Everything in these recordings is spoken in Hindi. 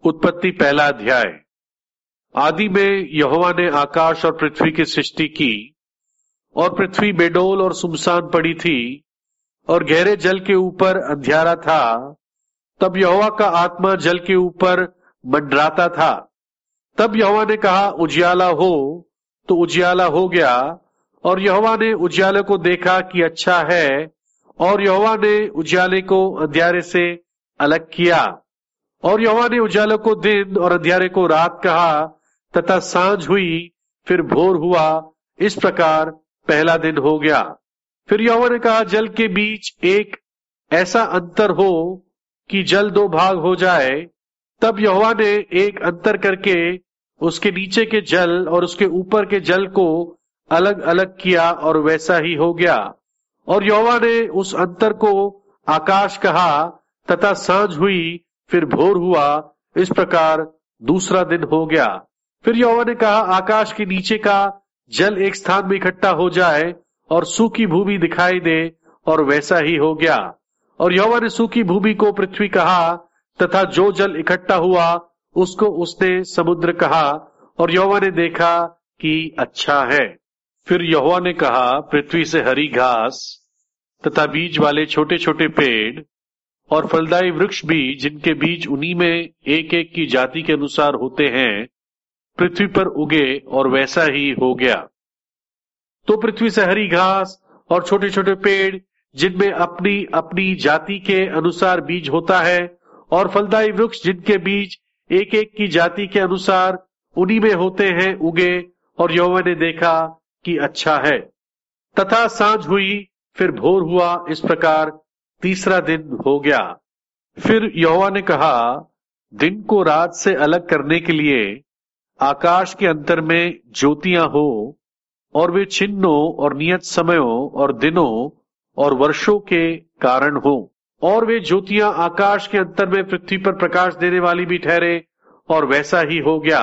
उत्पत्ति पहला अध्याय। आदि में यहोवा ने आकाश और पृथ्वी की सृष्टि की, और पृथ्वी बेडौल और सुनसान पड़ी थी, और गहरे जल के ऊपर अंधियारा था। तब यहोवा का आत्मा जल के ऊपर मंडराता था। तब यहोवा ने कहा, उजियाला हो, तो उजियाला हो गया। और यहोवा ने उजियाले को देखा कि अच्छा है, और यहोवा ने उजियाले को अंधियारे से अलग किया। और यहोवा ने उजाले को दिन और अंधियारे को रात कहा, तथा सांझ हुई, फिर भोर हुआ। इस प्रकार पहला दिन हो गया। फिर यहोवा ने कहा, जल के बीच एक ऐसा अंतर हो कि जल दो भाग हो जाए। तब यहोवा ने एक अंतर करके उसके नीचे के जल और उसके ऊपर के जल को अलग अलग किया, और वैसा ही हो गया। और यहोवा ने उस अंतर को आकाश कहा, तथा सांझ हुई, फिर भोर हुआ। इस प्रकार दूसरा दिन हो गया। फिर यहोवा ने कहा, आकाश के नीचे का जल एक स्थान में इकट्ठा हो जाए, और सूखी भूमि दिखाई दे, और वैसा ही हो गया। और यहोवा ने सूखी भूमि को पृथ्वी कहा, तथा जो जल इकट्ठा हुआ उसको उसने समुद्र कहा। और यहोवा ने देखा कि अच्छा है। फिर यहोवा ने कहा, पृथ्वी से हरी घास तथा बीज वाले छोटे छोटे पेड़ और फलदायी वृक्ष भी, जिनके बीज उन्हीं में एक एक की जाति के अनुसार होते हैं, पृथ्वी पर उगे, और वैसा ही हो गया। तो पृथ्वी से हरी घास और छोटे छोटे पेड़, जिनमें अपनी अपनी जाति के अनुसार बीज होता है, और फलदायी वृक्ष, जिनके बीज एक एक की जाति के अनुसार उन्हीं में होते हैं, उगे। और यहोवा ने देखा कि अच्छा है। तथा सांझ हुई, फिर भोर हुआ। इस प्रकार तीसरा दिन हो गया। फिर यहोवा ने कहा, दिन को रात से अलग करने के लिए आकाश के अंतर में ज्योतियां हो, और वे चिन्हों और नियत समयों और दिनों और वर्षों के कारण हो। और वे ज्योतियां आकाश के अंतर में पृथ्वी पर प्रकाश देने वाली भी ठहरे, और वैसा ही हो गया।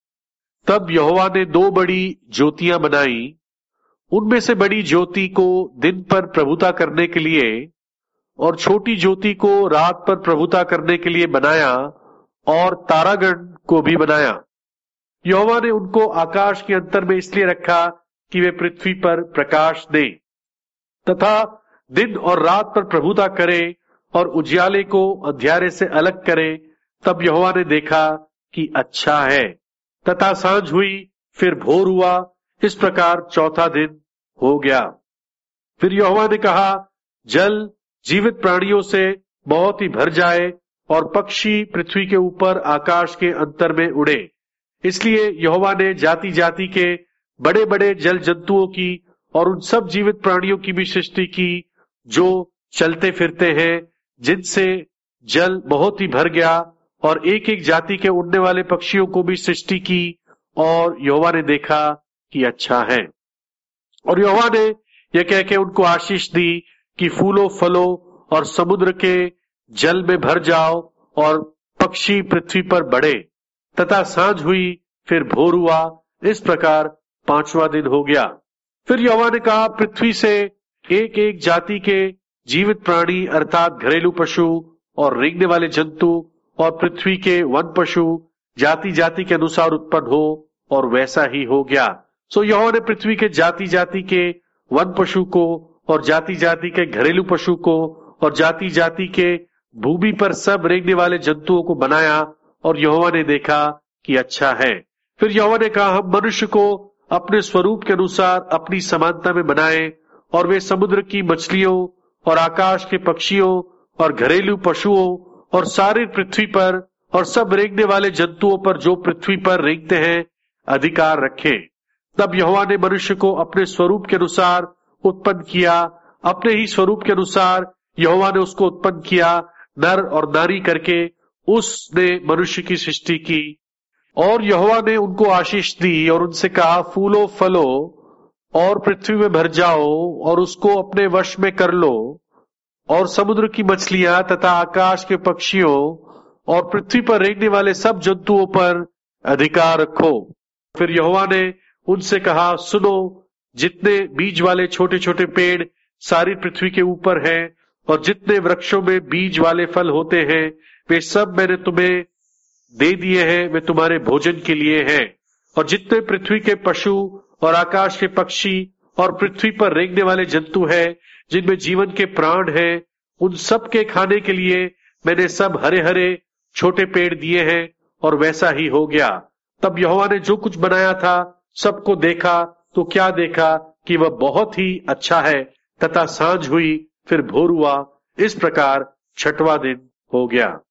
तब यहोवा ने दो बड़ी ज्योतियां बनाई। उनमें से बड़ी ज्योति को दिन पर प्रभुता करने के लिए, और छोटी ज्योति को रात पर प्रभुता करने के लिए बनाया, और तारागण को भी बनाया। यहोवा ने उनको आकाश के अंतर में इसलिए रखा कि वे पृथ्वी पर प्रकाश दें, तथा दिन और रात पर प्रभुता करें, और उजियाले को अंधियारे से अलग करें। तब यहोवा ने देखा कि अच्छा है। तथा सांझ हुई, फिर भोर हुआ। इस प्रकार चौथा दिन हो गया। फिर यहोवा ने कहा, जल जीवित प्राणियों से बहुत ही भर जाए, और पक्षी पृथ्वी के ऊपर आकाश के अंतर में उड़े। इसलिए यहोवा ने जाति जाति के बड़े बड़े जल जंतुओं की और उन सब जीवित प्राणियों की भी सृष्टि की, जो चलते फिरते हैं, जिनसे जल बहुत ही भर गया। और एक एक जाति के उड़ने वाले पक्षियों को भी सृष्टि की, और यहोवा ने देखा कि अच्छा है। और यहोवा ने यह कह के उनको आशीष दी कि फूलो फलो और समुद्र के जल में भर जाओ, और पक्षी पृथ्वी पर बढ़े। तथा सांझ हुई, फिर भोर हुआ। इस प्रकार पांचवा दिन हो गया। फिर यहोवा ने कहा, पृथ्वी से एक एक जाति के जीवित प्राणी, अर्थात घरेलू पशु और रेंगने वाले जंतु, और पृथ्वी के वन पशु जाति जाति के अनुसार उत्पन्न हो, और वैसा ही हो गया। सो यहोवा ने पृथ्वी के जाति जाति के वन पशु को, और जाति जाति के घरेलू पशु को, और जाति जाति के भूमि पर सब रेंगने वाले जंतुओं को बनाया। और यहोवा ने देखा कि अच्छा है। फिर यहोवा ने कहा, हम मनुष्य को अपने स्वरूप के अनुसार अपनी समानता में बनाएं, और वे समुद्र की मछलियों और आकाश के पक्षियों और घरेलू पशुओं और सारी पृथ्वी पर और सब रेंगने वाले जंतुओं पर, जो पृथ्वी पर रेंगते हैं, अधिकार रखें। तब यहोवा ने मनुष्य को अपने स्वरूप के अनुसार उत्पन्न किया। अपने ही स्वरूप के अनुसार यहोवा ने उसको उत्पन्न किया, नर और नारी करके उसने मनुष्य की सृष्टि की। और यहोवा ने उनको आशीष दी, और उनसे कहा, फूलो फलो और पृथ्वी में भर जाओ, और उसको अपने वश में कर लो, और समुद्र की मछलियां तथा आकाश के पक्षियों और पृथ्वी पर रेंगने वाले सब जंतुओं पर अधिकार रखो। फिर यहोवा ने उनसे कहा, सुनो, जितने बीज वाले छोटे छोटे पेड़ सारी पृथ्वी के ऊपर हैं, और जितने वृक्षों में बीज वाले फल होते हैं, वे सब मैंने तुम्हें दे दिए हैं वे तुम्हारे भोजन के लिए हैं, और जितने पृथ्वी के पशु और आकाश के पक्षी और पृथ्वी पर रेंगने वाले जंतु हैं, जिनमें जीवन के प्राण हैं, उन सब के खाने के लिए मैंने सब हरे हरे छोटे पेड़ दिए हैं। और वैसा ही हो गया। तब यहोवा ने जो कुछ बनाया था सबको देखा, तो क्या देखा कि वह बहुत ही अच्छा है। तथा सांझ हुई, फिर भोर हुआ, इस प्रकार छठवां दिन हो गया।